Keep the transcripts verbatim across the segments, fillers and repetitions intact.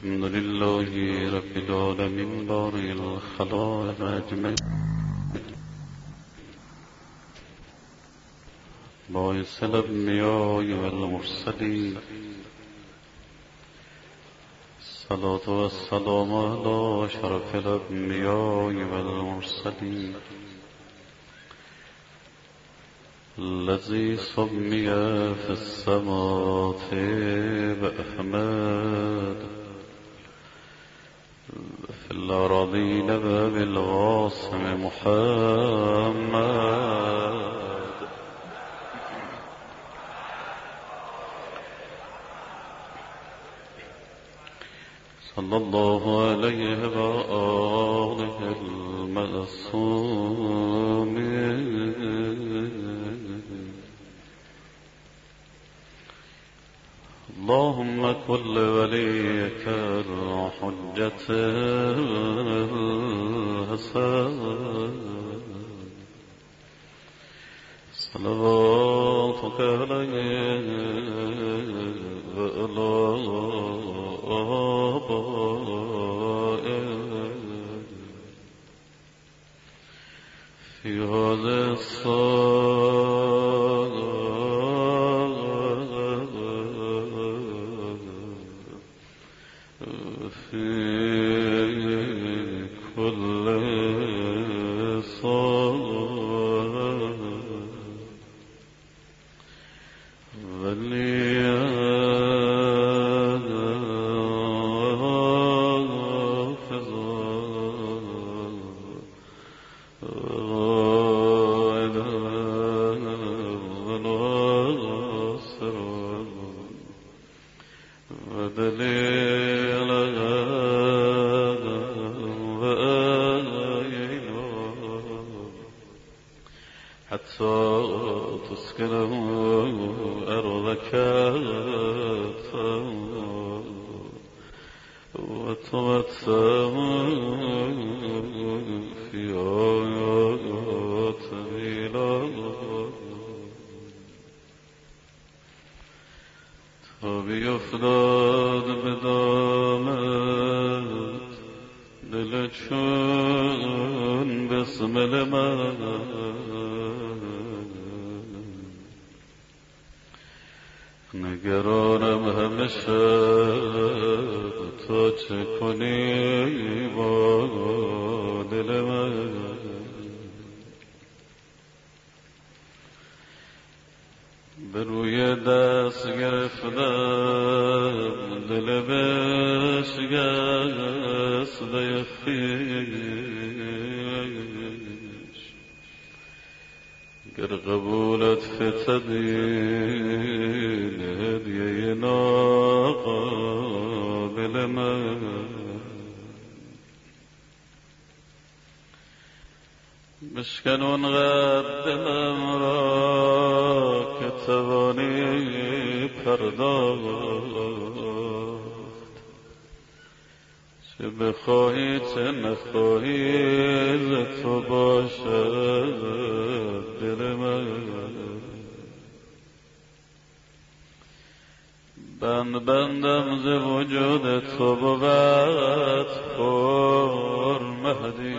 الحمد لله رب العالمين بارئ الخلائق أجمعين باعث الأنبياء والمرسلين الصلاة والسلام على أشرف الأنبياء والمرسلين الذي سمي في السماوات بأحمد في الأراضين بالغاصم محمد صلى الله عليه وآله المعصومين. اللهم كن لوليك الحجة الحسن صلواتك عليه وعلى آبائه في هذا الصلاة في كل صلاة وليحفظ وناصر ودليل حتى تسكنه أرضك وتمتع في آيات ميلاد بيفداد بدامت دلچون بسم المن نگرانم همیشه تو چه کنی با دل من به روی دست گرفتم دل بشکسته خویش گر قبولت فتدین هدیه ناقابل من بشکن اونقدر دلم را که توانی پرداخت چه بخواهی چه نخواهی ز تو باشد دل من بند بندم ز وجود تو بود پر مهدی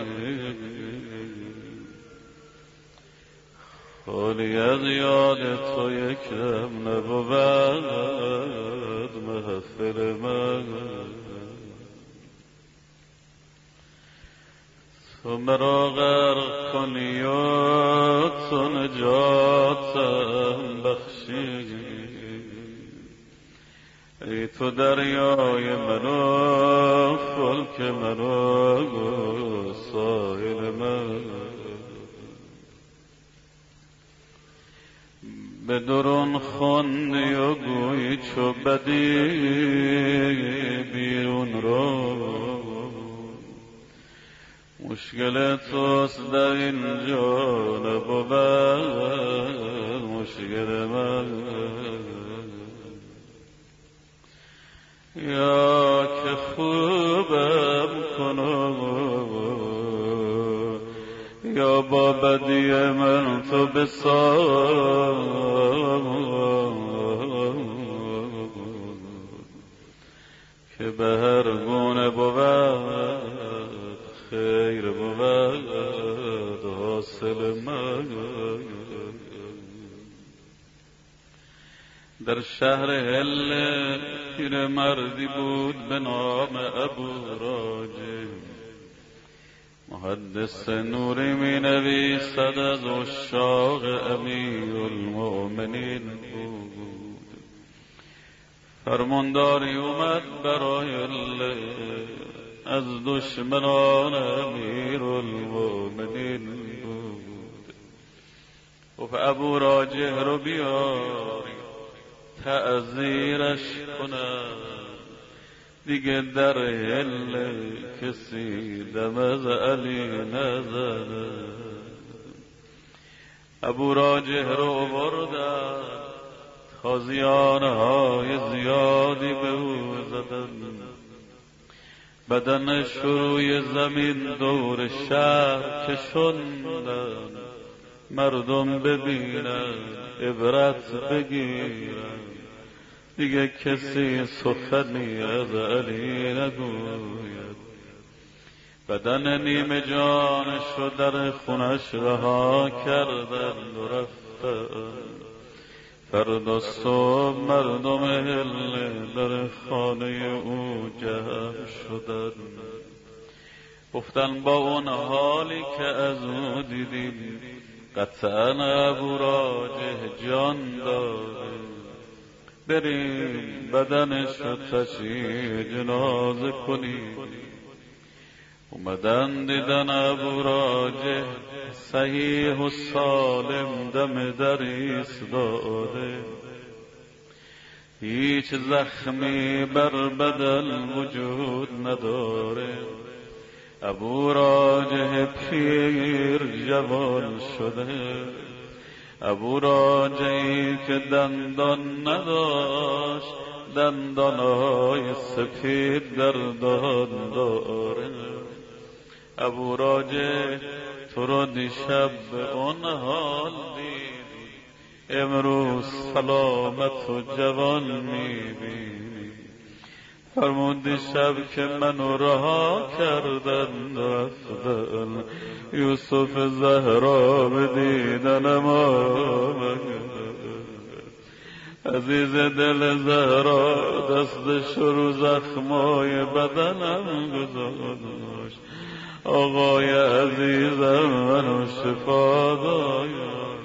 خالی از یاد تو یک دم نبود محفل من تو مرا غرق کنی و تو نجاتم بخشی ای تو دریای من و فلک من و ساحل من به درون خوندی و گویی چو بدی بیرون رو مشکل توست در اینجا نبود مشکل من یا که خوبم کنم یا با بدی من تو بساز که به هر گونه بود خیر بود حاصل من. در شهر هله پیر مردی بود به نام ابو راجح، محدث نوری می نویسد از عشاق امیر المؤمنین بود. فرمانداری اومد برای هله از دشمنان امیر المؤمنین بود. گفت ابو راجح رو بیار تعذیرش کنم، دیگه در هله کسی دم از علی نزده. ابو راجح رو بردن، تازیانهای زیادی به او زدن، بدنش روی زمین دور شهر کشوندن، مردم ببینن عبرت بگیرن، دیگه کسی سخنی از علی نگوید. بدن نیمه جانش رو در خونش رها کردن و رفتن. فردا صبح مردم هله در خانه او جمع شدن، گفتن با اون حالی که از او دیدیم قطعا ابو راجح جان داره، بریم بدنش رو تشییع جنازه کنیم. اومدن دیدن ابو راجح صحیح و سالم دم در ایستاده، هیچ زخمی بر بدن وجود نداره. ابو راجح پیر جوان شده، ابو راجحی که دندان نداشت دندانهای سپید در دهان داره. ابو راجح تو رو دیشب به اون حال دیدی، امروز سلامت و جوان میبینی. فرمود دیشب که منو رها کردن رفتن، یوسف زهرا بدیدنم آمد. عزیز دل زهرا دستش رو زخمای بدنم گذاشت، آقای عزیزم منو شفا داید.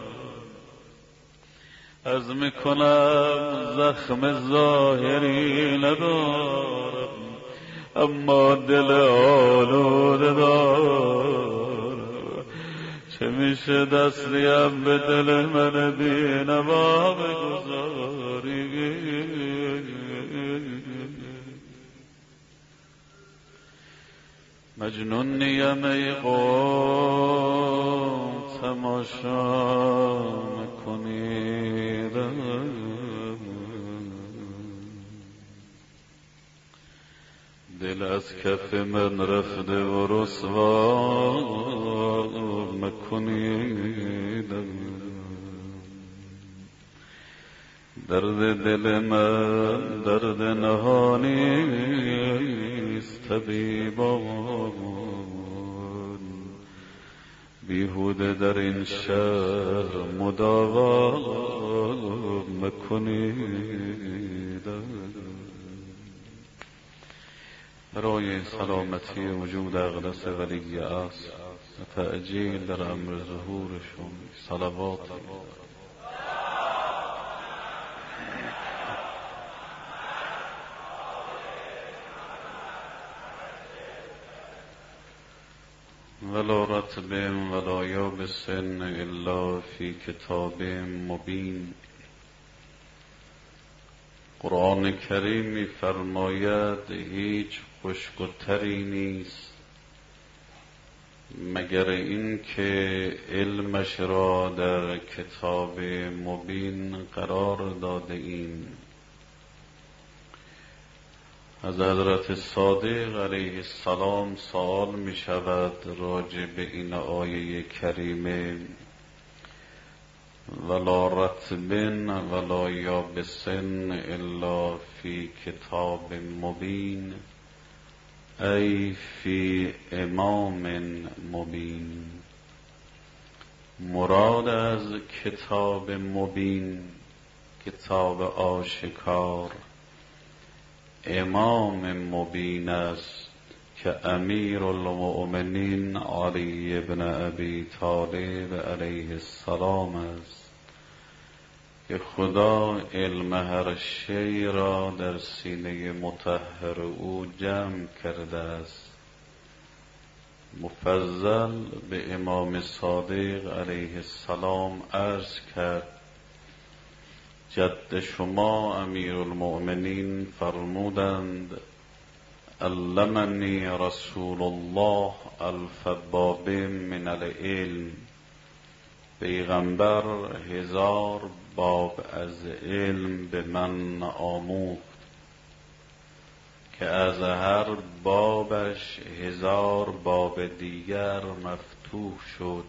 از میکنم زخم ظاهری ندارم، اما دل آلوده دارم. چه میشه دستیم به دل من بینوا بگذاری؟ مجنون نیم ای قوم تماشا نکنید، دل از کف من رفته و رسوا مکنید. درد دل من درد نهانیست طبیبان، بیهوده در این شهر مداوا مکنید. برای سلامتی وجود اقدس ولی اصل و تأجیل در امر ظهورشون صلوات ولا رطب ولا یابس الا فی کتاب مبین. قرآن کریم می فرماید هیچ خشک و تری نیست مگر این که علمش را در کتاب مبین قرار داده ایم. از حضرت صادق علیه السلام سوال می شود راجع به این آیه کریمه ولا رطب ولا یابس الا فی کتاب مبین ای فی امام مبین. مراد از کتاب مبین کتاب آشکار، امام مبین است که امیر المؤمنین علی ابن ابی طالب علیه السلام است که خدا علم هر شی را در سینه مطهر او جمع کرده است. مفضل به امام صادق علیه السلام عرض کرد جد شما امیر المؤمنین فرمودند علمنی رسول الله الف باب من العلم، پیغمبر هزار باب از علم به من آموخت که از هر بابش هزار باب دیگر مفتوح شد.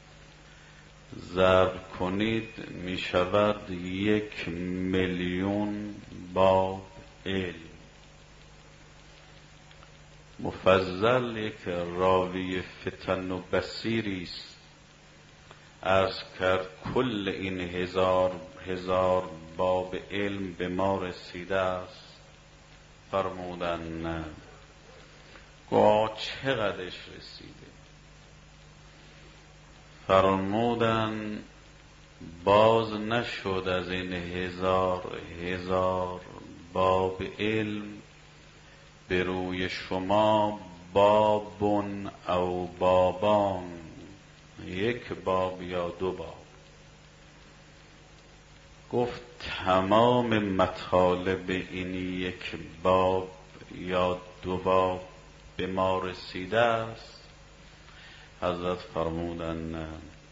ضرب کنید می شود یک میلیون باب علم. مفضل یک راوی فتن و بصیری است. عرض کرد کل این هزار هزار باب علم به ما رسیده است؟ فرمودن نه. گویا چقدرش رسیده؟ فرمودن باز نشد از این هزار هزار باب علم به روی شما بابون او بابان، یک باب یا دو باب. گفت تمام مطالب این یک باب یا دو باب به ما رسیده است؟ حضرت فرمودن نه،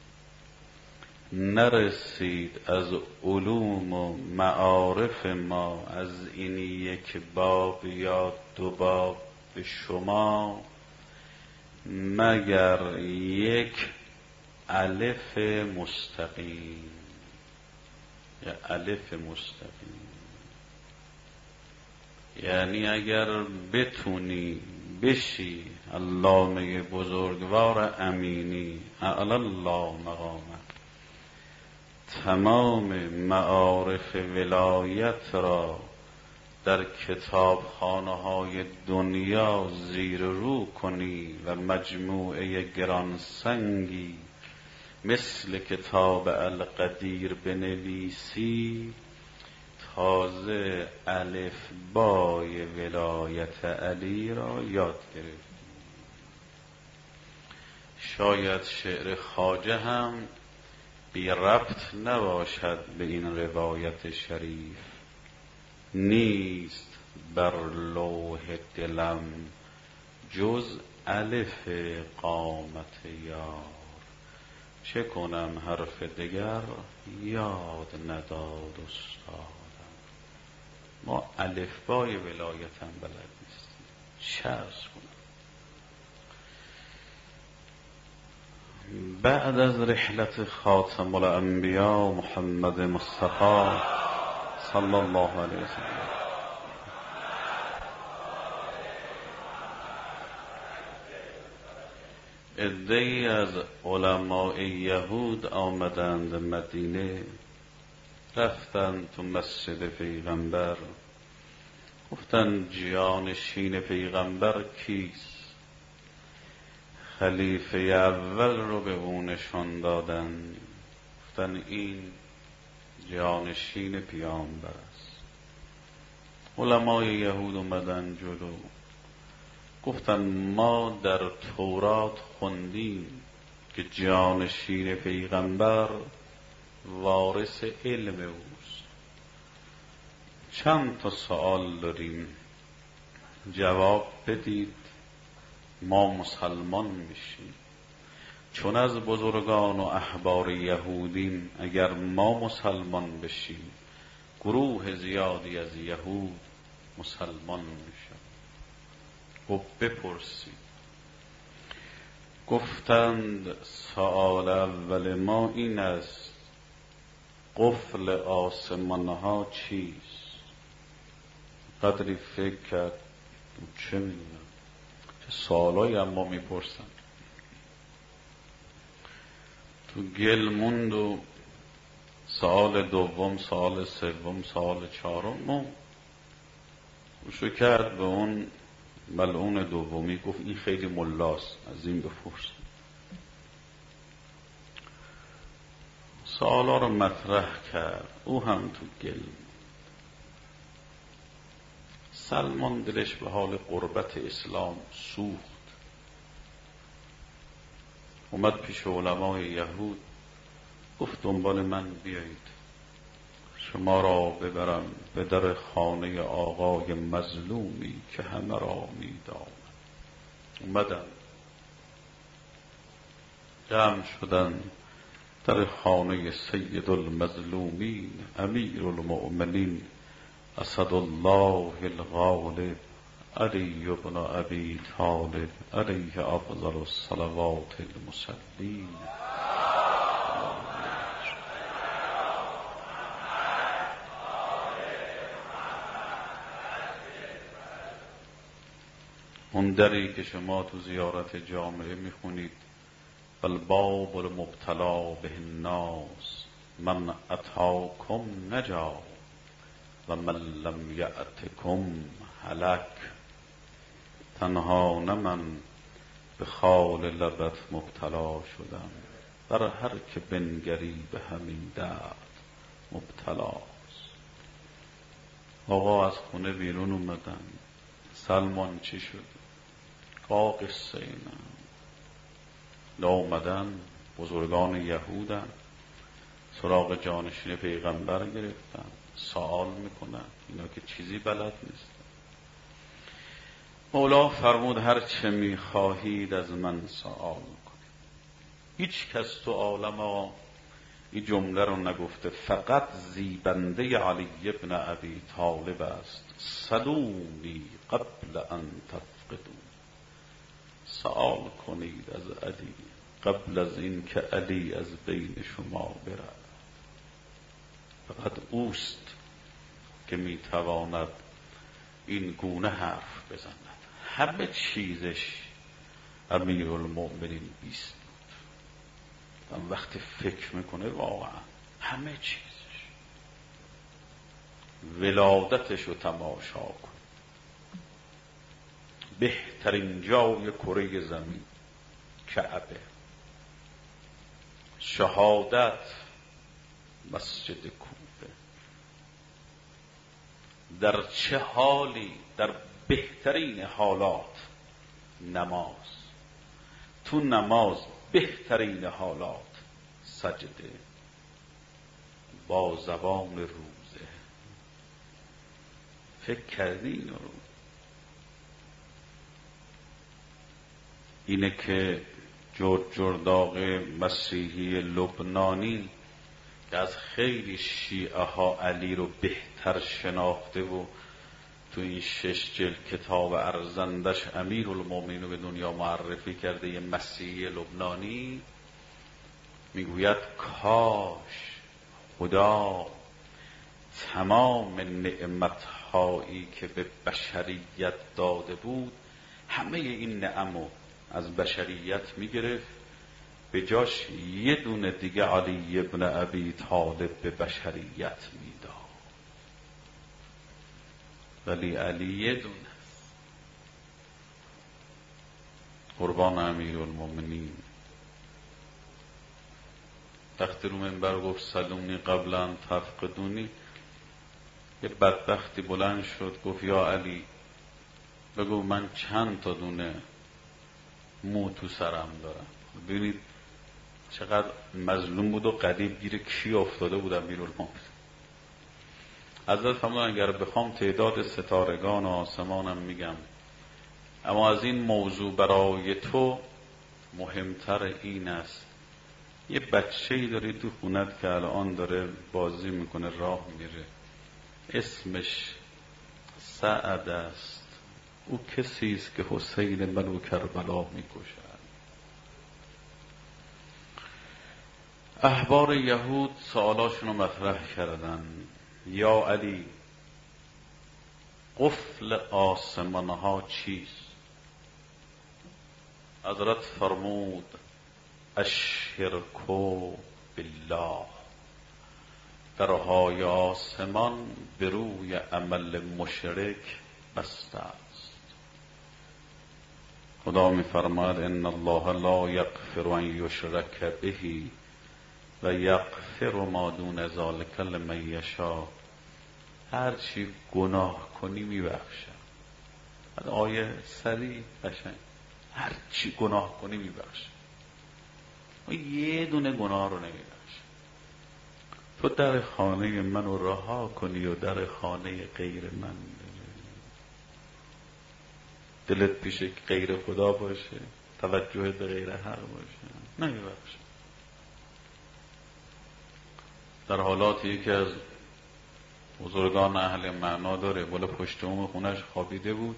نرسید. از علوم و معارف ما از این یک باب یا دو باب به شما مگر یک الف مستقیم، یا الف مستقیم. یعنی اگر بتونی بشی علامه بزرگوار امینی اعلی الله مقامه، تمام معارف ولایت را در کتابخانه های دنیا زیر رو کنی و مجموعه گرانسنگی مثل کتاب القدیر بنویسی، تازه الف بای ولایت علی را یاد گرفت. شاید شعر خواجه هم بی ربط نباشد به این روایت شریف. نیست بر لوح دلم جز الف قامت یار، چه کنم حرف دگر یاد نداد استادم. ما الفبای ولایت هم بلد نیستیم، چه عرض کنم. بعد از رحلت خاتم الانبیا محمد مصطفی صلی الله علیه وسلم، عده‌ای از علماء یهود آمدند مدینه، رفتند تو مسجد پیغمبر، گفتند جانشین پیغمبر کیست؟ خلیفه اول رو به او نشان دادند، گفتند این جانشین پیامبر است. علمای یهود اومدن جلو، گفتن ما در تورات خوندیم که جانشین پیغمبر وارث علم اوست. چند تا سوال داریم، جواب بدید ما مسلمان میشیم. چون از بزرگان و احبار یهودیم، اگر ما مسلمان بشیم گروه زیادی از یهود مسلمان میشن. و بپرسید. گفتند سوال اول ما این است قفل آسمان ها چیست؟ قدری فکر کرد چه میدونم، چه سوالایی اما میپرسن. تو گل موند و سال دوم، سال سوم، سال چهارم و گوشو کرد به اون ملعون دومی، گفت این خیلی ملاست، از این بپرس. سوالا رو مطرح کرد، او هم تو گل. سلمان دلش به حال قربت اسلام سوخت، اومد پیش علمای یهود، گفت دنبال من بیایید، شما را ببرم به در خانه آقای مظلومی که همه را میداند. اومدن جمع شدن در خانه سید المظلومین امیر المؤمنین اسد الله الغالب علی بن ابی طالب علیه افضل الصلوات المصلین. اون دری که شما تو زیارت جامعه میخونید الباب المبتلا به الناس من اتاکم نجا و من لم یأتکم هلک، تنها نه من به خال لبت مبتلا شدم، بر هر که بنگری به همین درد مبتلاست. آقا از خونه بیرون اومدن، سلمان چی شد؟ آقا قصه اینم لا اومدن بزرگان یهودن سراغ جانشین پیغمبر گرفتن، سوال میکنن، اینا که چیزی بلد نیست. مولا فرمود هر چه میخواهید از من سوال کنید. هیچ کس تو عالم ها این جمله رو نگفته، فقط زیبنده علی ابن ابی طالب است. سلونی قبل ان تفقدون، سوال کنید از علی قبل از این که علی از بین شما بره. فقط اوست که میتواند این گونه حرف بزند. همه چیزش امیر المؤمنین بیست بود. هم وقتی فکر میکنه واقعا همه چیزش، ولادتش رو تماشا کن. بهترین جای کره زمین کعبه، شهادت مسجد کوفه. در چه حالی؟ در بهترین حالات نماز، تو نماز بهترین حالات سجده، با زبان روزه. فکر کردی اینو رو؟ اینه که جورج جرداق مسیحی لبنانی که از خیلی شیعه ها علی رو بهتر شناخته و تو این شش جلد کتاب ارزندش امیر المؤمنین رو به دنیا معرفی کرده، یه مسیحی لبنانی میگوید کاش خدا تمام نعمتهایی که به بشریت داده بود، همه این نعمو از بشریت میگرفت، به جاش یه دونه دیگه علی ابن ابی طالب به بشریت میداد. ولی علی یه دونه. قربان امیر المؤمنین وقتی رو منبر گفت سلونی قبل ان تفقدونی، یه بدبختی بلند شد گفت یا علی بگو من چند تا دونه مو تو سرم دارم. ببینید چقدر مظلوم بود و قریب گیر کی افتاده بود امیرالمومنین. حضرت فرمودن اگر بخوام تعداد ستارگان آسمانم میگم، اما از این موضوع برای تو مهمتر این است، یه بچه‌ای داری تو خونت که الان داره بازی میکنه راه میره، اسمش سعد است، او کسی است که حسین منو کربلا میکشد. احبار یهود سوالاشون رو مطرح کردن. یا علی، قفل آسمانها چیست؟ حضرت فرمود الشرک بالله، درهای آسمان به روی عمل مشرک بسته است. خدا می فرماید ان الله لا یغفر ان یشرک به و یغفر ما دون ذلک لمن یشاء. هر چی گناه کنی میبخشم. آیه سریع قشنگ، هر چی گناه کنی میبخشم. یه دونه گناه رو نمیبخشم. تو در خانه من رو رها کنی و در خانه غیر من دلت پیش غیر خدا باشه، توجه به غیر حق باشه، نمیبخشم. در حالات یکی از بزرگان اهل معنا داره، بالا پشت بوم خونش خوابیده بود،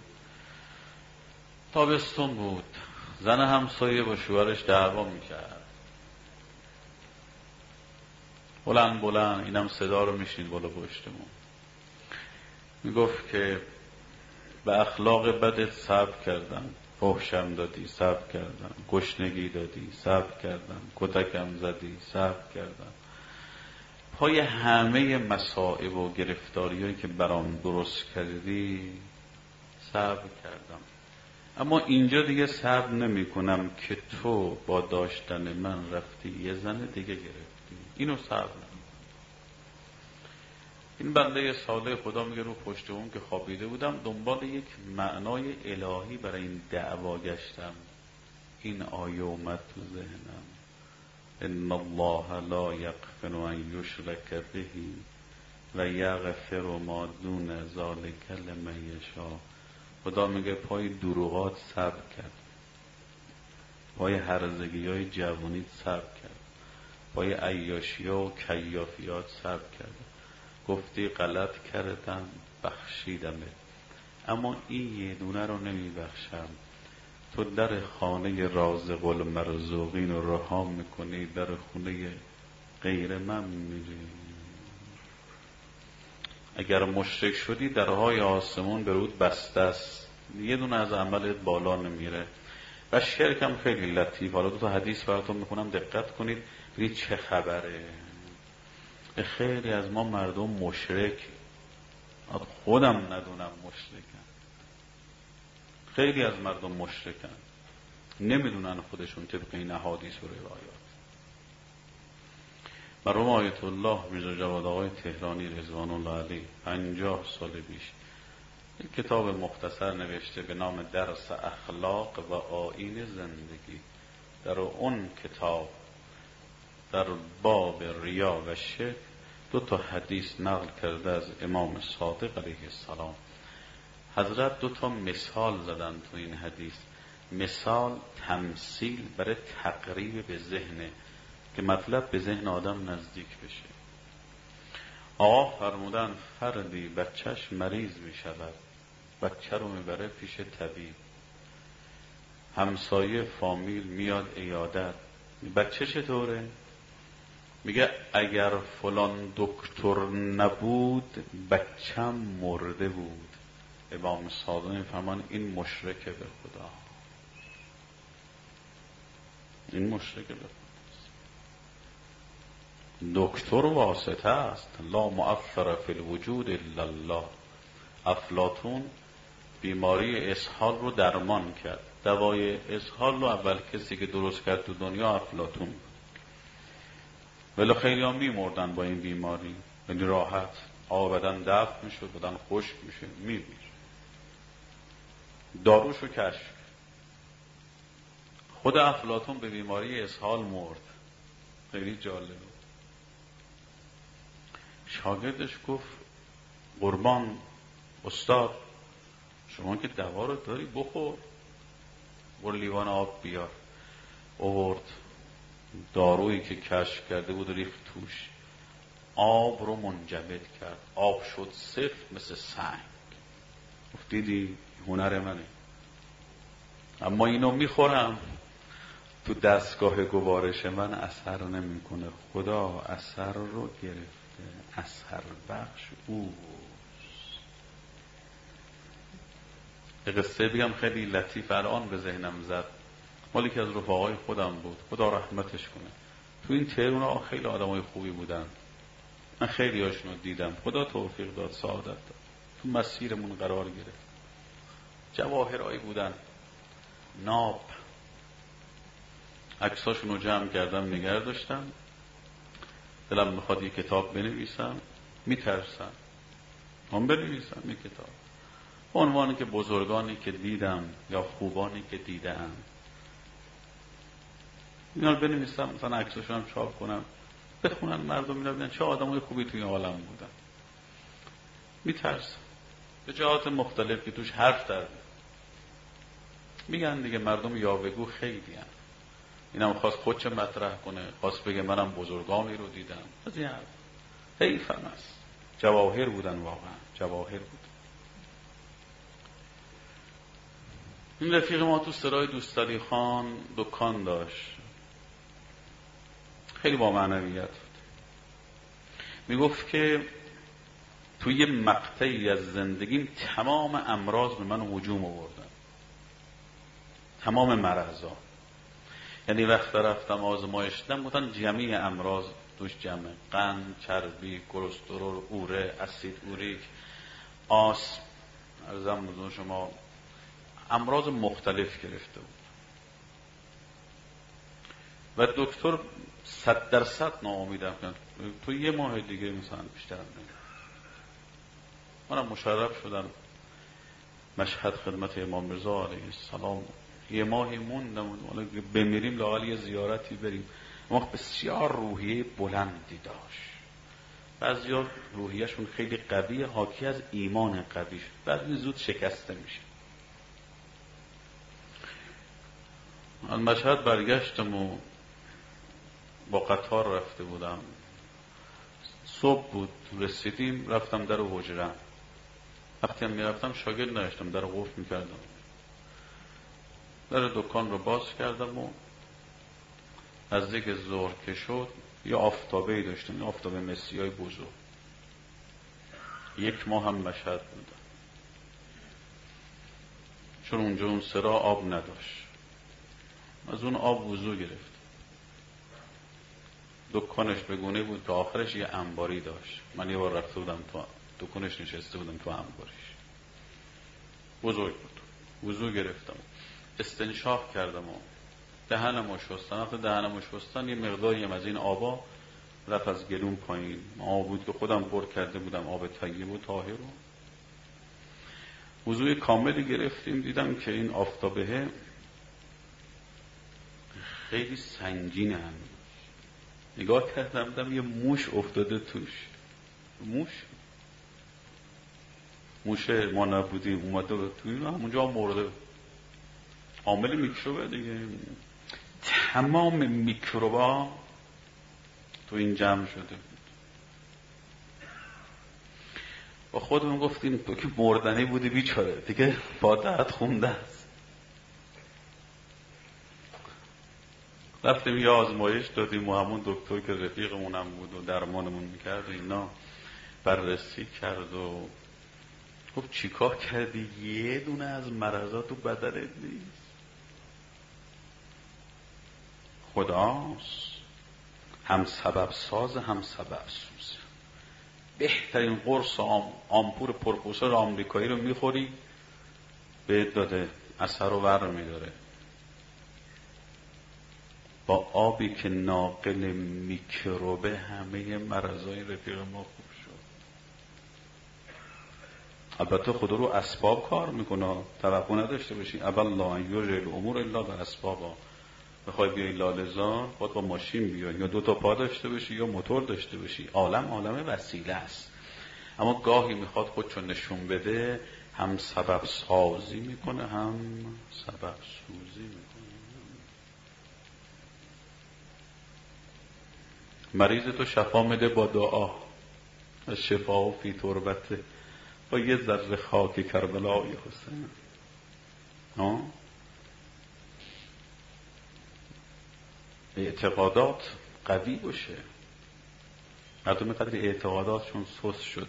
تابستون بود، زن همسایه با شوهرش دعوا میکرد، بلند بلند، اینم صدا رو میشنید بالا پشت بوم. میگفت که به اخلاق بدت صبر کردم، فحشم دادی صبر کردم، گشنگی دادی صبر کردم، کتکم زدی صبر کردم، پای همه مصائب و گرفتاریایی که برام درست کردی صبر کردم، اما اینجا دیگه صبر نمی کنم که تو با داشتن من رفتی یه زن دیگه گرفتی، اینو صبر نمی. این بنده صالح خدا میگه رو پشت اون که خوابیده بودم دنبال یک معنای الهی برای این دعوا گشتم، این آیه اومد تو ذهنم ان الله لا یغفر ان یشرک به و یغفر ما دون ذلک لمن یشاء. خدا میگه پای دروغات صبر کرد، پای هرزگی های جوانیت صبر کرد، پای عیاشی ها و کیافیات صبر کرد، گفتی غلط کردم بخشیدمه، اما این یه دونه رو نمیبخشم. تو در خانه رازق المرزوقین رو رها میکنی، در خونه غیر من میری. اگر مشرک شدی درهای آسمون به رود بسته است، یه دونه از عملت بالا نمیره. و شرک هم خیلی لطیف، حالا دو تا حدیث براتون میخونم دقت کنید ببینید چه خبره. خیلی از ما مردم مشرک، خودم ندونم مشرکن، خیلی از مردم مشرکن، نمیدونن خودشون طبق این احادیث و روایات. مرحوم آیت الله میرزا جواد آقای تهرانی رضوان الله علیه پنجاه سال پیش یک کتاب مختصر نوشته به نام درس اخلاق و آیین زندگی. در اون کتاب در باب ریا و شرک دو تا حدیث نقل کرده از امام صادق علیه السلام. حضرت دو تا مثال زدن تو این حدیث، مثال تمثیل برای تقریب به ذهنه که مطلب به ذهن آدم نزدیک بشه. آقا فرمودن فردی بچهش مریض می شود، بچه رو میبره پیش طبیب، همسایه فامیل میاد عیادت، بچه چطوره؟ میگه اگر فلان دکتر نبود بچم مرده بود. امام صادق میفرمان این مشرکه به خدا، این مشرکه به خدا. دکتر واسطه است، لا مؤثر فی الوجود الا الله. افلاطون بیماری اسهال رو درمان کرد، دوای اسهال رو اول کسی که درست کرد تو دنیا افلاطون، ولی خیلی هم میمردن با این بیماری، ولی راحت آب بدن دفع میشه، بدن خشک میشه، میمیر. داروشو کشف. خود افلاطون به بیماری اسهال مرد. خیلی جالب. شاگردش گفت قربان استاد شما که دوا رو داری بخور، برو لیوان آب بیار. آورد دارویی که کشف کرده بود ریخت توش، آب رو منجمد کرد، آب شد سفت مثل سنگ. گفت دیدی هنر منه، اما اینو میخورم تو دستگاه گوارش من اثر نمیکنه. خدا اثر رو گرفته، اثر بخش اوست. یه قصه بگم خیلی لطیف الان به ذهنم زد، مالی که از رفقای خودم بود، خدا رحمتش کنه. تو این تهران ها خیلی آدمای خوبی بودن، من خیلی هاشون رو دیدم، خدا توفیق داد، سعادت داد، تو مسیرمون قرار گرفت. جواهرایی بودن، ناب، عکساشون رو جمع کردم نگه داشتم. دلم میخواد یه کتاب بنویسم، میترسم هم بنویسم یه کتاب عنوانی که بزرگانی که دیدم یا خوبانی که دیدم، اینا رو بنویسم، مثلا عکساشون هم چاپ کنم، بخونن مردم، اینا ببینن چه آدمای خوبی توی عالم بودن. میترسم به جهات مختلف که توش حرف در میگن دیگه، مردم یاوه‌گو خیلی هم. اینم خواست خودش مطرح کنه، خواست بگه منم بزرگانی رو دیدم، از این حرف حیفم است. جواهر بودن، واقعا جواهر بود. این رفیق ما تو سرای دوستعلی خان دکان داشت، خیلی با معنویت بود. میگفت که توی یه مقطعی از زندگیم تمام امراض به من هجوم آوردن، تمام مرضا. یعنی وقت رفتم آزمایش دادم، بودن جمعی امراض توش جمعه، قند، چربی، کلسترول، اوره، اسید اوریک، آسم، عرضم بزرگ شما، امراض مختلف گرفته بود. و دکتر صد درصد ناامیدم کرد، تو یه ماه دیگه مثلا بیشتر نمیدونم. منم مشرف شدم مشهد خدمت امام رضا علیه السلام، یه ماهی موندم، حالا بمیریم لااقل یه زیارتی بریم. اما بسیار روحیه بلندی داشت. بعضیا روحیهشون خیلی قویه، حاکی از ایمان قوی شد، بعد زود شکسته میشه. من مشهد برگشتم و با قطار رفته بودم، صبح بود رسیدیم، رفتم در حجره. وقتی هم میرفتم شاگرد نداشتم، در قفل میکردم، در دکان رو باز کردم و از دیگه ظهر که شد یه آفتابه‌ای داشتم، یه آفتابه مسیحای بزرگ. یک ماه هم مشهد بودم، چون اونجا اون سرا آب نداشت، از اون آب وضو گرفت. دکانش بگونه بود که آخرش یه انباری داشت. من یه بار رفته بودم تو دکانش، نشسته بودم تو انباریش، بزرگ بود. وضو گرفتم، استنشاق کردم و دهنمو شستن. وقتی دهنمو شستن یه مقداری از این آبا رفت از گلوم پایین. آب بود که خودم پر کرده بودم، آب طیب و طاهر رو. وضوی کاملی گرفتیم، دیدم که این آفتابه خیلی سنگینه. هم نگاه کردم دیدم یه موش افتاده توش. موش موشه ما نبودیم، اومده توی همونجا مرده، عامل میکروبه دیگه. تمام میکروبا تو این جمع شده بود. با خودمون گفتیم تو که مردنی بودی بیچاره، دیگه فاتحت خونده است. رفتیم یه آزمایش دادیم و همون دکتر که رفیقمونم بود و درمانمون میکرد اینا بررسی کرد و گفت چیکار کردی؟ یه دونه از مرضات تو بدنت نیست. خداست، هم سبب ساز هم سبب سوزه. بهترین قرص آم، آمپور پرپوسر آمریکایی رو میخوری بهت داده، اثر رو ور میداره. با آبی که ناقل میکروبه همه مرضای رفیق ما خوب شد. البته خدا رو اسباب کار میکنه، توقع نداشته باشی اول لا یجری الامور الا باسبابها. بخوای بیای لاله‌زار باید با ماشین بیای، یا دو تا پا داشته باشی یا موتور داشته باشی. عالم عالم وسیله است، اما گاهی میخواد خودشو نشون بده، هم سبب سازی میکنه هم سبب سوزی میکنه. مریض تو شفا میده با دعا، شفا فی تربته، با یه ذره خاک کربلای حسین. ها اعتقادات قوی باشه. مردم قدر اعتقاداتشون سست شده.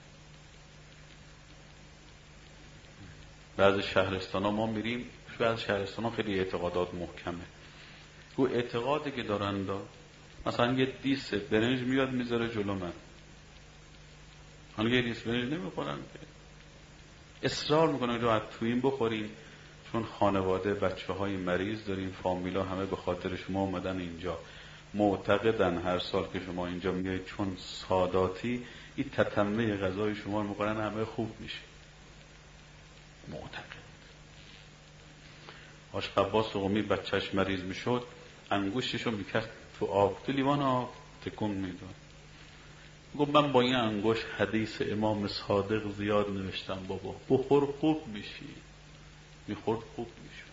بعضی شهرستان ها ما میریم، بعضی شهرستان ها خیلی اعتقادات محکمه. او اعتقادی که دارن دا مثلا یه دیس برنج میاد میذاره جلو من، حالا یه دیس برنج نمیخورن، اصرار میکنن جو از تو این بخورین چون خانواده بچه های مریض داریم، فامیلا همه به خاطر شما اومدن اینجا، معتقدن هر سال که شما اینجا میایید چون ساداتی این تتمه غذای شما رو میکنن همه خوب میشه. معتقد. آشق عباس قمی بچهش مریض میشد، انگشتشو میکرد تو آب، تو لیوان آب تکون میداد. گفت من با این انگشت حدیث امام صادق زیاد نوشتم بابا، بخور خوب میشی. میخورد خوب میشد.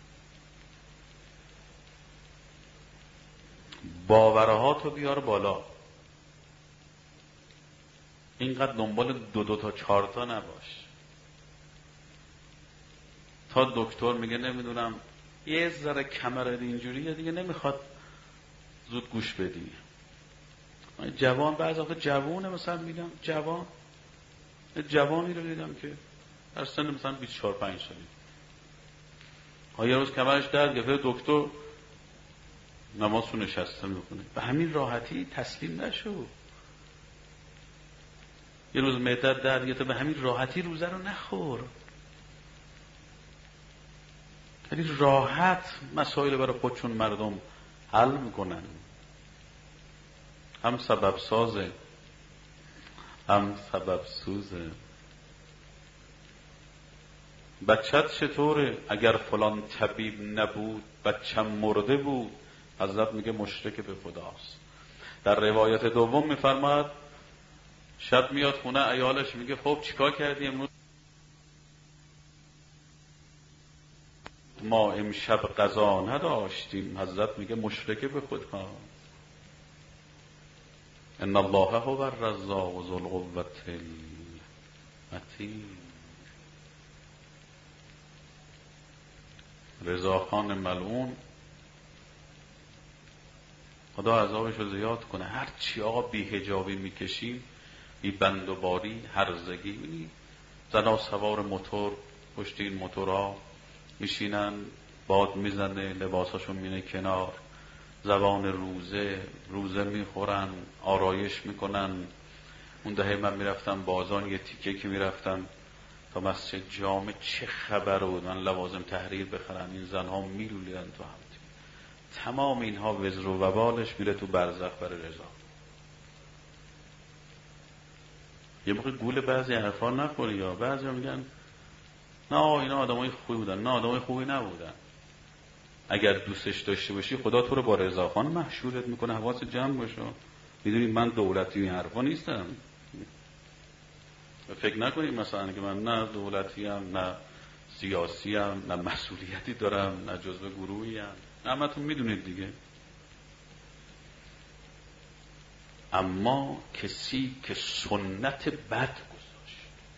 باورها تو بیار بالا، اینقدر دنبال دو دو تا چهار تا نباش. تا دکتر میگه نمیدونم یه ذره کمرت اینجوریه دیگه نمیخواد زود گوش بدی. جوان بعضی وقت جوونه، مثلا میگم جوان جوانی رو دیدم که در سن مثلا بیست و چهار پنج سالی ها یه روز کمرش درد گرفته، دکتر نمازشو نشسته میکنه. به همین راحتی تسلیم نشو. یه روز معدت درد گرفته، به همین راحتی روزه رو نخور. خیلی راحت مسائل برای خودشون مردم حل میکنن. هم سبب سازه هم سبب سوزه. بچت چطوره؟ اگر فلان طبیب نبود بچم مرده بود. حضرت میگه مشرک به خداست. در روایت دوم میفرماد شب میاد خونه عیالش میگه خب چیکار کردی امروز؟ ما امشب غذا نداشتیم. حضرت میگه مشرک به خدا. ان الله هو الرزاق ذو القوة المتین. رضاخان ملعون خدا عذابش رو زیاد کنه. هر چی آقا بی‌حجابی میکشیم، بی بند و باری، هرزگی، زنا سوار موتور پشت این موتورها میشینن، باد میزنه، لباساشون مینه کنار، زبان روزه روزه میخورن، آرایش میکنن. اون دهه من میرفتم بازان، یه تیکه که میرفتم تا مسجد جامع، چه خبر بود من لوازم تحریر بخرم، این زنها میلولیدن تو هم. تمام اینها وزر و وبالش میره تو برزخ برای رضا. یه موقع گول بعضی حرفا نخوری. یا بعضی میگن نه اینا آدمای خوبی بودن. نه آدمای خوبی نبودن. اگر دوستش داشته باشی خدا تو رو با رضاخان محشورت میکنه. حواست جمع باشه. میدونی من دولتی این حرفا نیستم. فکر نکنید مثلا که من نه دولتی ام، نه سیاسی ام، نه مسئولیتی دارم، نه جزو گروهی ام. همتون میدونید دیگه. اما کسی که سنت بد گذاشت،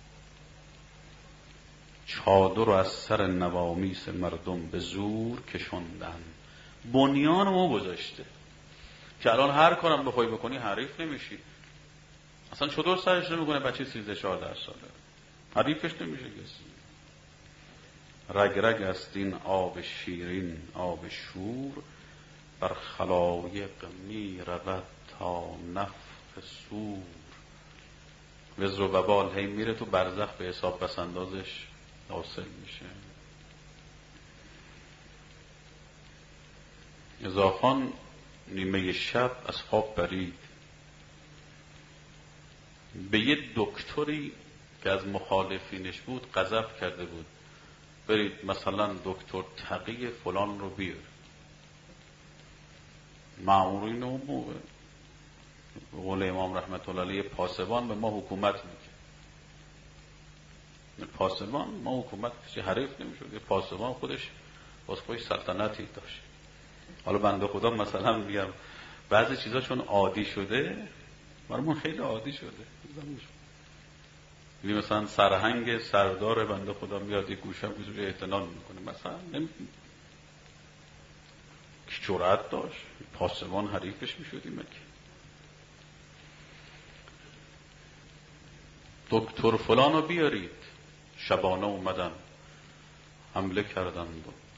چادر رو از سر نوامیس مردم به زور کشوندن، بنیان ما گذاشته که الان هر کارم بخوای بکنی حریف نمیشی. اصلا چطور سرش نمیکنه بچه سیزده چهارده ساله، حریفش نمیشه کسی. رگ رگ است این آب شیرین آب شور، بر خلایق می رود تا نفخ صور. وزر و وبال هی میره تو برزخ، به حساب پس اندازش حاصل میشه. رضاخان نیمه شب از خواب پرید، به یه دکتری که از مخالفینش بود غضب کرده بود، برید مثلا دکتر تقی فلان رو بیار. مامورین اون موقع به قول امام رحمت الله علیه پاسبان به ما حکومت میکرد. پاسبان ما حکومت کسی حریف نمیشد. یه پاسبان خودش باز خودش سلطنتی داشت. حالا بنده خدا مثلا میگم بعضی چیزا چون عادی شده برامون خیلی عادی شده. یعنی مثلا سرهنگ سردار بنده خدا میاد یه گوشه میذاره اعتنان میکنه مثلا نمی... جرأت داشت، پاسبان حریفش میشدیم مگه؟ دکتر فلانو بیارید. شبانه اومدن حمله کردن،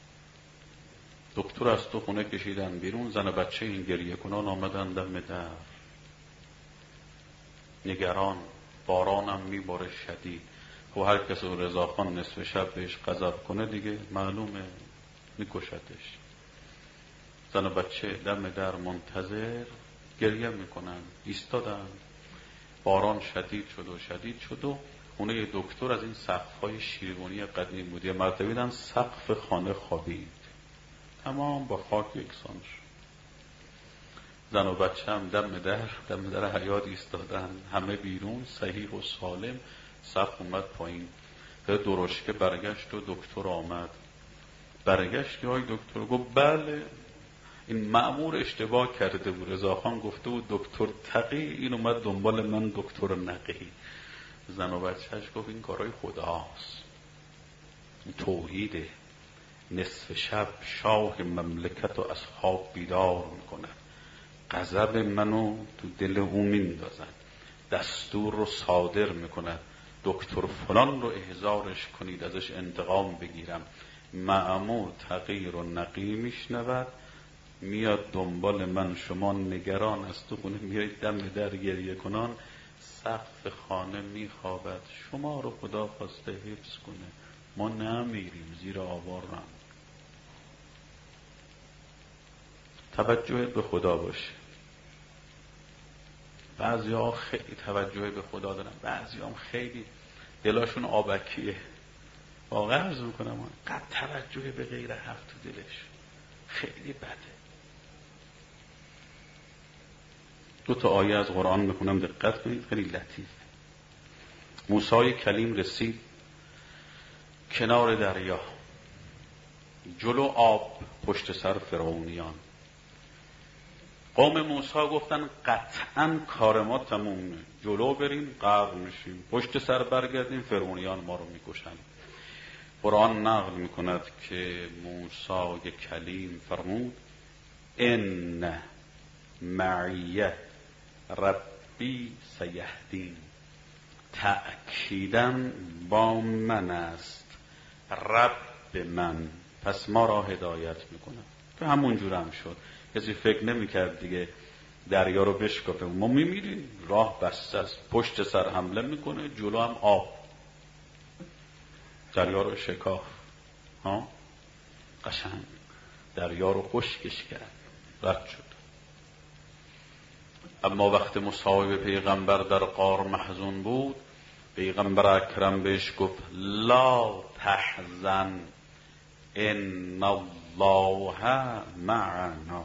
دکتر از تو خونه کشیدن بیرون. زن بچه این گریه کنان آمدن دم در، نگران. بارانم میباره شدید. خب هر کس رو رضاخان نصف شب بهش غضب کنه دیگه معلومه میکشتش. زن و بچه دم در منتظر گریه میکنن. ایستادن. باران شدید شد و شدید شد و خونه دکتر از این سقف‌های شیروانی قدیم بود. یه مرتبه دیدن سقف خانه خوابید، تمام با خاک یکسان شد. زن و بچه هم دم در دم در حیاط ایستادن، همه بیرون صحیح و سالم. سقف اومد پایین. درشکه برگشت و دکتر آمد. برگشت که های دکتر گفت بله این مأمور اشتباه کرده بود. رضاخان گفته بود دکتر تقی، این اومد دنبال من دکتر نقی. زن و بچهش گفت این کارای خداست، توحیده. نصف شب شاه مملکت و اصحاب بیدار میکنن، غضب منو تو دل او میندازن، دستور رو صادر میکنن دکتر فلان رو احضارش کنید ازش انتقام بگیرم. مأمور تقی رو نقی میشنود، میاد دنبال من. شما نگران از تو خونه میایید دم در گریه کنان، سقف خانه میخوابد. شما رو خدا خواسته حفظ کنه، ما نمیریم زیر آوار رم. توجه به خدا باشه. بعضی ها خیلی توجه به خدا دارن، بعضی هم خیلی دلاشون آبکیه. واقعا عرض میکنم قد توجه به غیر حق تو دلش خیلی بده. دو تا آیه از قرآن میخونم، دقت کنید، خیلی لطیف. موسی کلیم رسید کنار دریا، جلو آب، پشت سر فرعونیان. قوم موسی گفتن قطعاً کار ما تمومه، جلو بریم غرق میشیم، پشت سر برگردیم فرعونیان ما رو میکشن. قرآن نقل میکند که موسی کلیم فرمود ان معی ربی سیهدین، تأکیداً با من است رب من، پس ما را هدایت میکنه. تو همون جور هم شد. کسی فکر نمیکرد دیگه دریا رو بشکافه. ما میمیریم، راه بسته است، پشت سر حمله میکنه، جلو هم آب، دریا رو شکاف. ها قشنگ دریا رو خشکش کرد، رد شد. اما وقت مصاحبه پیغمبر در غار محزون بود، پیغمبر اکرم بهش گفت لا تحزن ان الله معنا،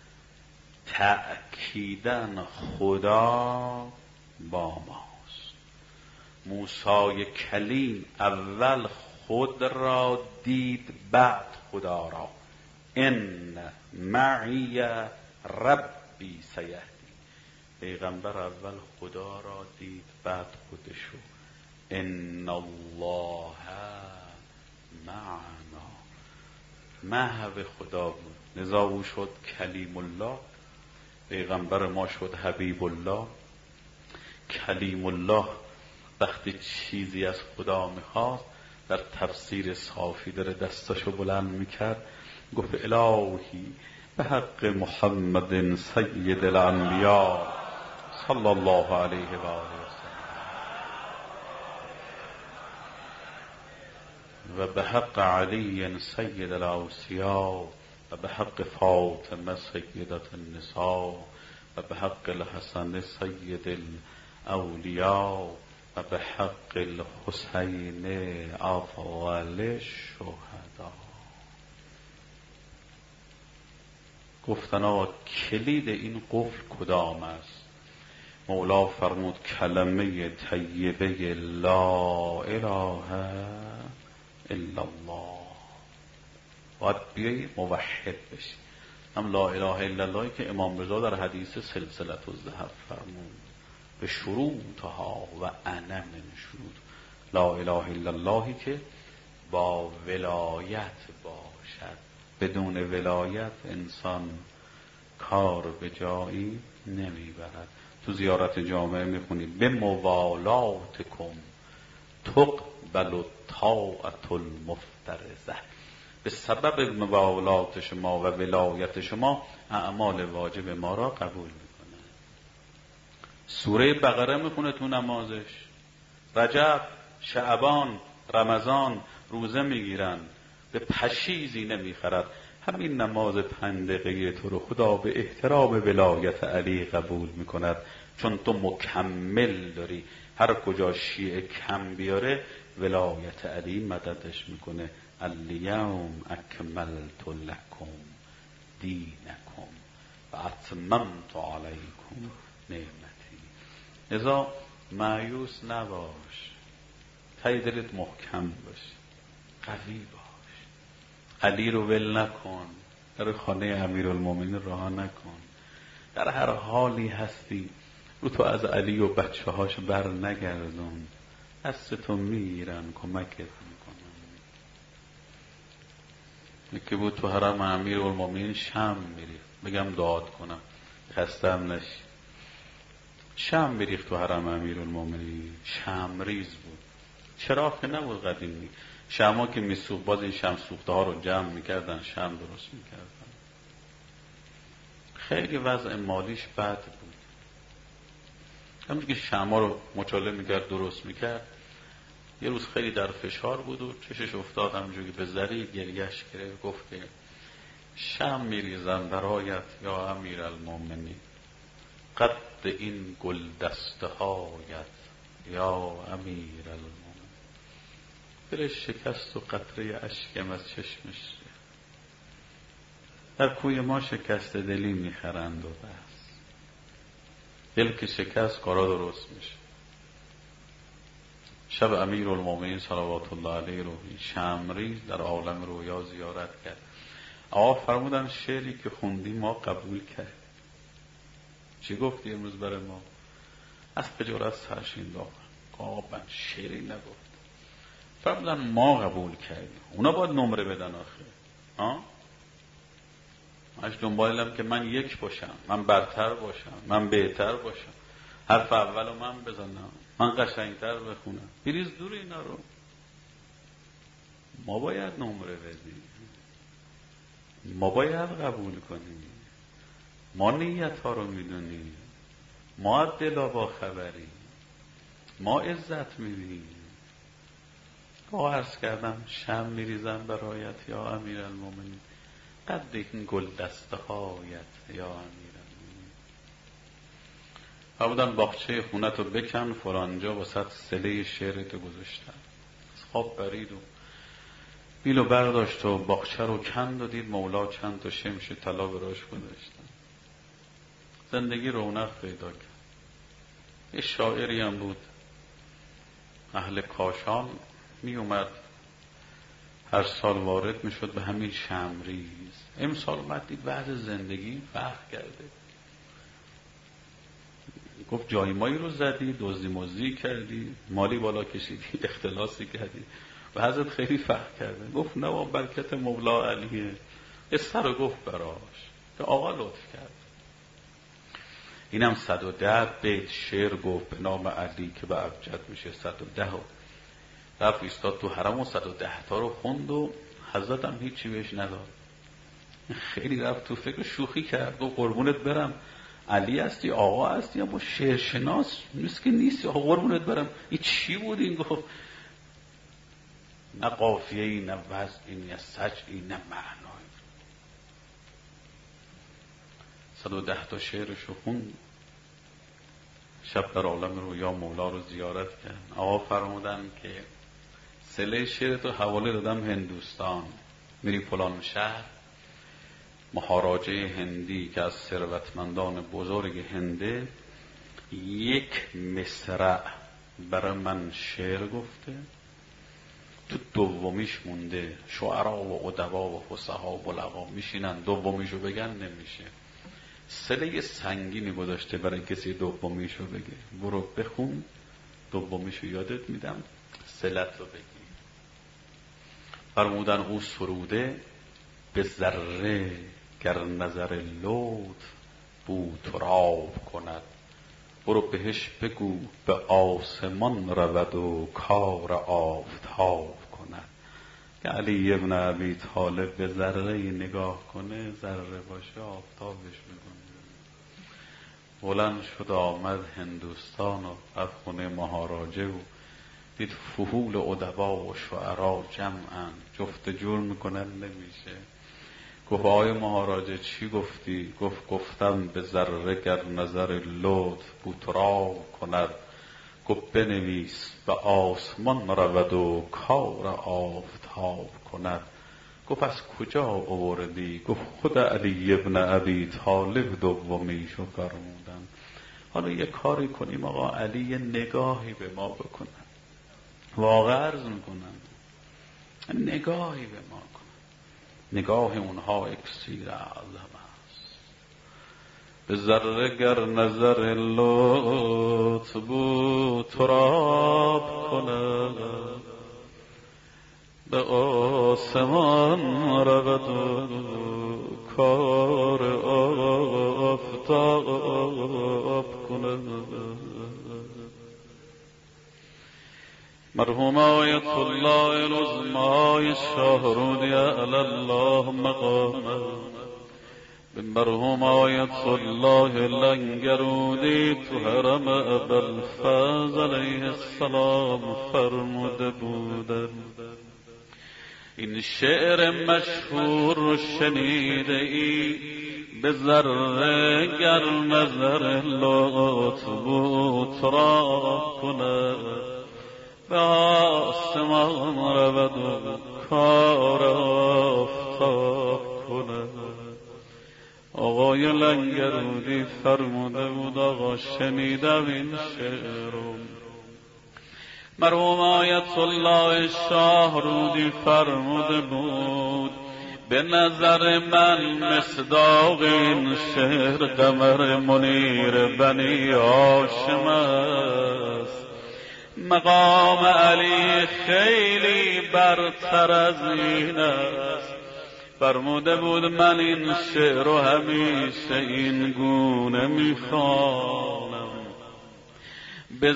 تأکیداً خدا با ماست. موسی کلیم اول خود را دید، بعد خدا را. ان معی ربی سیهدین، پیغمبر اول خدا را دید بعد خودشو. ان الله معنا، محو خدا بود، لذا او شد کلیم الله. پیغمبر ما شد حبیب الله. کلیم الله وقتی چیزی از خدا میخواست، در تفسیر صافی داره دستاشو بلند میکرد، گفت الهی به حق محمد سید الانبیاء صلی الله علیه و آله و به حق علی سید الاوصیاء و به حق فاطمه سیدت النساء و به حق الحسن سید الاولیاء و به حق الحسین افضل الشهداء. گفتن آقا کلید این قفل کدام است؟ مولا فرمود کلمه طیبه لا اله الا الله. باید بیایی موحد بشی. هم لا اله الا اللهی که امام رضا در حدیث سلسلة الذهب فرمود به شروطها و انا من شروط. لا اله الا اللهی که با ولایت باشد بدون ولایت انسان کار به جایی نمیبرد. تو زیارت جامعه میخونید به موالاتکم تقبل طاعت المفترضه، به سبب موالات شما و ولایت شما اعمال واجب ما را قبول میکنه. سوره بقره میخونه تو نمازش، رجب، شعبان، رمضان روزه میگیرن، به پشیزی نمیخرد. همین نماز پنج دقیقه تو رو خدا به احترام ولایت علی قبول میکند، چون تو مکمل داری. هر کجا شیعه کم بیاره ولایت علی مددش میکنه. الیوم اکملت لکم دینکم و اتممت علیکم نعمتی. لذا مایوس نباش، ته دلت محکم باش، قوی باش، علی رو ول نکن، در خانه امیرالمومنین راه نکن. در هر حالی هستی رو تو از علی و بچه هاش بر نگردون، دستتو میگیرن کمکت میکنن. یکی بود تو حرم امیرالمومنین شم میریخت، بگم داد کنم خستم نشی، شم میریخت تو حرم امیرالمومنین، شم ریز بود، چراغ که نبود قدیمی، شم‌ها که میسوخت باز این شم سوخته ها رو جمع میکردن شم درست میکردن. خیلی وضع مالیش بد بود. همونجور که شم‌ها رو مچاله میکرد درست میکرد، یه روز خیلی در فشار بود و چشش افتاد همونجور که به ذری گریهش گرفت، گفت که شم میریزم برایت یا امیرالمومنین، قد این گل دسته هایت یا امیرالمومنین. دلش شکست و قطره اشکم از چشمش. در کوی ما شکست دلی میخرند و بس. دل که شکست کارا درست میشه. شب امیرالمومنین صلوات الله علیه رو شمریز در عالم رویا زیارت کرد. آقا فرمودن شعری که خوندی ما قبول کرد. چی گفتی امروز برای ما؟ از خجالت سرشین داغن. آقا من شعری نگفت. فرمودن ما قبول کردیم، اونا باید نمره بدن آخه. ها؟ منش دنبالم که من یک باشم، من برتر باشم، من بهتر باشم، حرف اولو من بزنم، من قشنگتر بخونم. بریز دور اینا رو. ما باید نمره بدیم، ما باید قبول کنیم، ما نیت ها رو میدونیم، ما دلا با خبریم، ما عزت میدیم. آقا عرض کردم شم میریزم برایت یا امیرالمومنین، قد این گل دسته هایت یا امیرالمومنین. فرمودن باغچه خونتو بکن فلانجا واسه سله شعرتو گذاشتن. از خواب برید و بیلو برداشت و باغچه رو کند و دید مولا چند تا شمش طلا براش گذاشتن. زندگی رونق پیدا کرد. یه شاعری هم بود اهل کاشان، می اومد هر سال وارد می شد به همین شمریز. امسال اومد دید وضع زندگی فرق کرده. گفت جای مایی رو زدی، دزدی مزدی کردی، مالی بالا کشیدی، اختلاسی کردی، وضعت خیلی فرق کرده. گفت نه با برکت مولا علیه. قصه رو گفت براش که آقا لطف کرد. اینم صد و ده بیت شعر گفت به نام علی که به ابجد میشه صد و ده. رفت ایستاد تو حرم و صد و ده تا رو خوند و حضرت هم هیچی بهش نداد. خیلی رفت تو فکر شوخی کرد. گفت قربونت برم علی هستی آقا هستی اما شعرشناس نیست که نیستی. آقا قربونت برم این چی بود؟ این گفت نه قافیه‌ای نه وزنی نه سجعی نه معنایی. صد و ده تا شعرشو خوند. شب در عالم رویا مولا رو زیارت کرد. آقا فرمودن که سله شعرتو حواله دادم هندوستان، میری فلان شهر مهاراجه هندی که از ثروتمندان بزرگ هنده یک مصرع برای من شعر گفته، تو دومیش مونده. شعرا و ادبا و فصحا و بلغا میشینن دومیشو بگن نمیشه. سله سنگینی گذاشته برای کسی دومیشو بگه. برو بخون دومیشو یادت میدم سلت رو بگی. فرمودن او سروده به ذره گر نظر لطف بو تراب کند. برو بهش بگو به آسمان رود و کار آفتاب کند. که علی ابن ابی طالب به ذره نگاه کنه، ذره باشه آفتابش میکنه. بلند شد آمد هندوستان و رفت خونه مهاراجه و دید فحول ادبا و شعرا جمعن، جفت جور میکنن نمیشه. گفت آقای مهاراجه چی گفتی؟ گفت گفتم به ذره گر نظر لطف بوتراب کند. گفت بنویس به آسمان رود و کار آفتاب کند. گفت از کجا آوردی؟ گفت خود علی ابن ابی طالب دومیشو فرمودن. حالا یه کاری کنیم آقا علی یه نگاهی به ما بکنن، واقع عرض میکنن نگاهی به ما کنن. نگاه اونها اکسیر اعظم است. به ذره گر نظر لطف بو تراب کند. به آسمان رود و کار آفتاب کند. مرحوم آیت الله العظمای شاهرودی علی الله مقامه، به مرحوم آیت الله لنگرودی تو حرم ابوالفضل علیه السلام فرموده بودن. این شعر مشهور رو شنیده ای؟ به ذره گر نظر لطف بو تراب کند. به آسمان رود و کار آفتاب کند. آقای لنگرودی فرموده بود آقا شنیدم این شعر رو. مرحوم آیت الله شاهرودی فرموده بود به نظر من مصداق این شعر قمر منیر بنی هاشم است. مقام علی خیلی برتر از این است. فرموده بود من این شعر رو همیشه این گونه میخوانم. به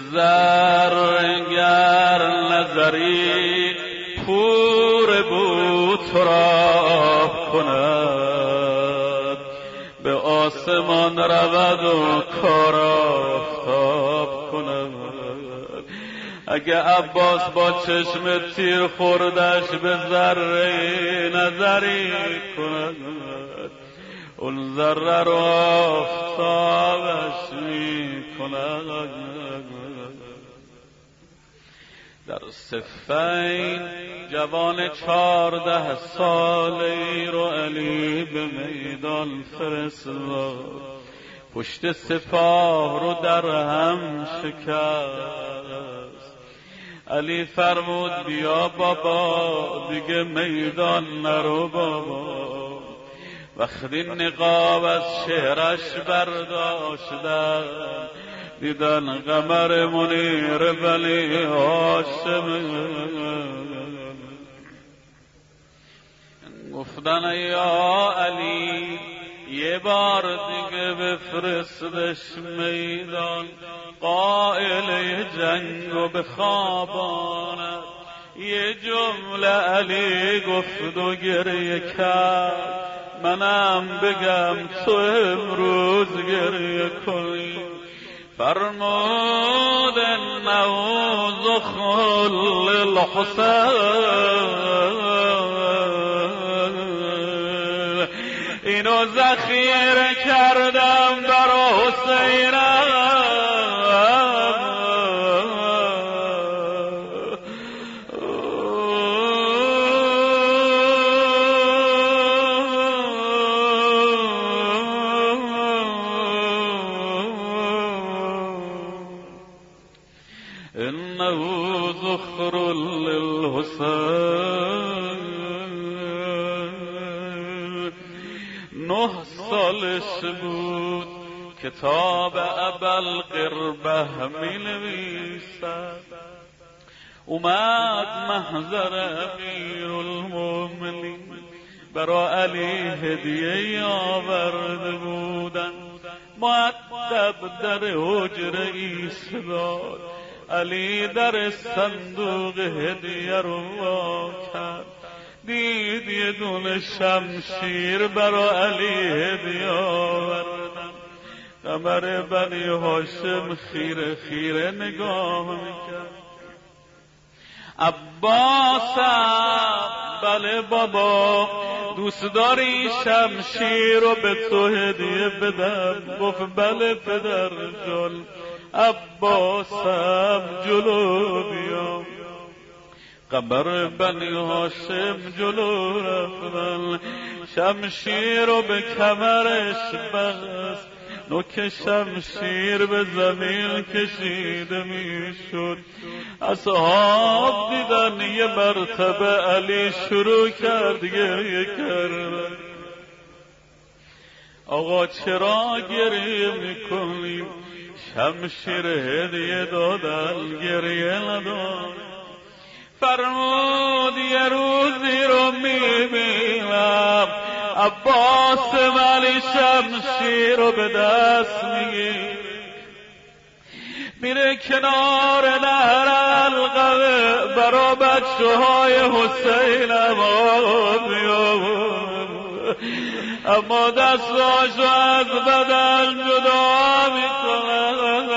ذرگر نظری پور بو تراب کند. به آسمان رود و کار آفتاب کند. اگه عباس با چشم تیر خوردش به ذره نظری کند، اون ذره رو آفتابش می کند. در صفین جوان چارده سالی رو علی به میدان فرستاد. پشت سپاه رو در هم شکست. علی فرمود بیا بابا دیگه میدان نرو بابا. وقتی نقاب از شهرش برداشتن دیدن قمر منیر بنی هاشم. گفتن یا علی یه بار دیگه بفرستش میدان، قائل جنگ و بخواباند. یه جمله علی گفت و گریه کرد، منم بگم تو امروز گریه کنی. فرمود نعوذ خل الحسین، اینو ذخیره کردم برای حسینم. انه ذخر للحسین. نه سالش بود کتاب ابوالقربه می نویسد. اومد محضر امیر المؤمنین برا علی هدیه آورده بودن. مؤدب در حجره ایستاد، علی در صندوق هدیه رو وا کرد، دید یه دونه شمشیر برا علی هدیه آوردن. قمر بنی هاشم خیره خیره نگاه میکرد. عباسم، بله بابا، دوست داری شمشیر رو به تو هدیه بدم؟ گفت بله پدر جان. عباسم جلو بیا. قمر بنی هاشم جلو رفتن، شمشیر رو به کمرش بست، نوک شمشیر به زمین کشیده میشد. اصحاب دیدن یه مرتبه علی شروع کرد گریه کردن. آقا چرا گریه میکنیم؟ شمشیر هدیه دادن، گریه ندار. فرمود یه روزی رو میبینم عباس ولی شمشیر رو به دست میگیر، میره کنار نهر القبه برا بچه های حسین آب میابود، اما دستاشو از بدن جدا میکنم.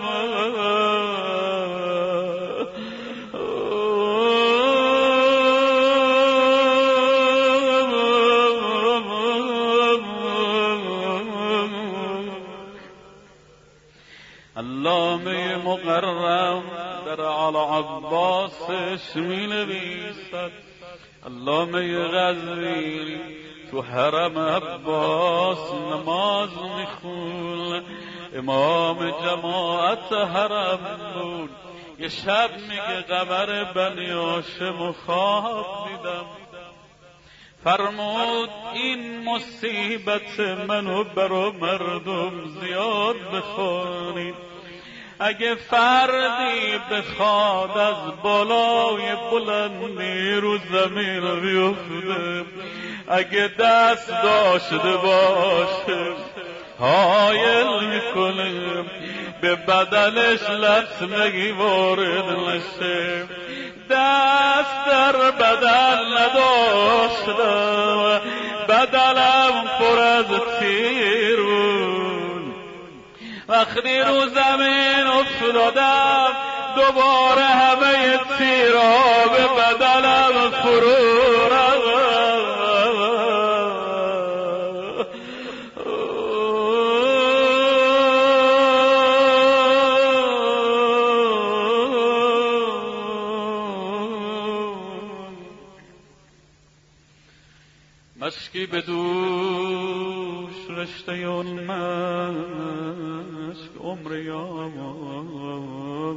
علامه مقرم در علی عباسش می نویسد، علامه غزوینی تو حرم عباس نماز می خون، امام جماعت حرم بود. یه شب میگه قمر بنی هاشم خواب دیدم، فرمود این مصیبت منو برا مردم زیاد بخوانید. اگه فردی بخواد از بالای بلندی رو زمین بیفته، اگه دست داشته باشه حایل میکنه به بدنش لطمگی وارد نشه. دست در بدن نداشتم، بدنم پر از تیر بود. وقتی رو زمین افتادم دوباره همه تیرها به بدنم فرو رفت. مشکی به دوش رشته اون مشک عمر یامار،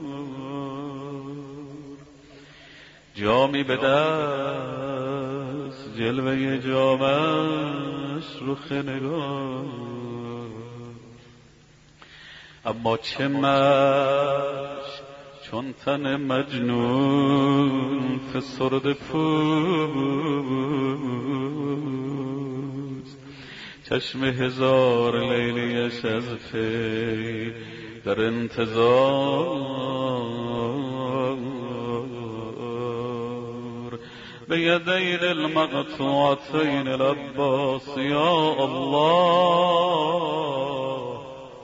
جامی به دست جلوه جامش رخ نگار. اما چه مشک چون تن مجنون فسرده پوست، چشم هزار لیلیش از پی در انتظار. به یدین المقطوعتین العباس یا الله،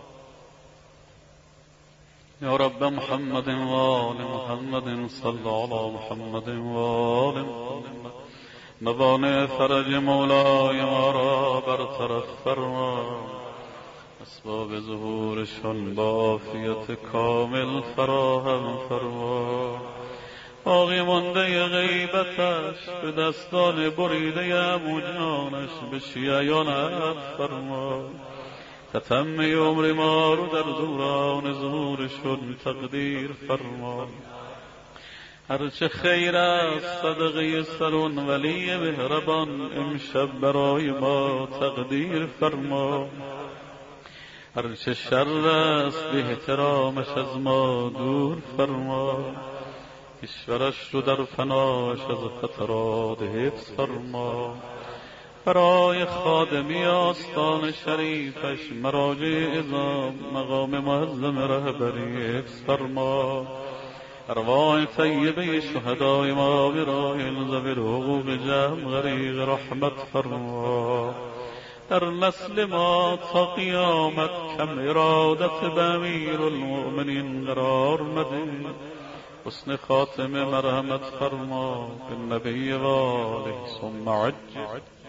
یا رب محمد و آل محمد صل علی محمد و آل محمد. موانع فرج مولای ما را برطرف فرما، اسباب ظهورشان با عافیت کامل فراهم فرما. باقی مانده غیبتش به دستان بریده عمو جانش به شیعیان عفو فرما. ختم عمر ما رو در دوران ظهورشون تقدیر فرما. هرچه خیر است صدقه سرون ولی مهربان امشب برای ما تقدیر فرما. هرچه شر است به احترامش از ما دور فرما. کشورش رو در فناش از خطرات حفظ فرما. برای خادمی آستان شریفش مراجع اعظام مقام معظم رهبری حفظ فرما. ارواح طیبه شهدای ما برای ذوی الحقوق جمع غریق رحمت فرما. در نسل ما تا قیامت کم ارادت به امیر المؤمنین قرار مده. حسن خاتمه مرحمت فرما به نبی و آله ثم عجل.